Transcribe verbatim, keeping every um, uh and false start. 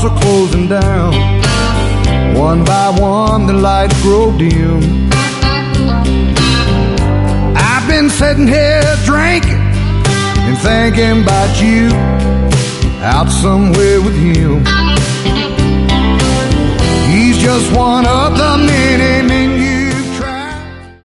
stars are closing down. One by one the lights grow dim. I've been sitting here drinking and thinking about you out somewhere with him. He's just one of the many, many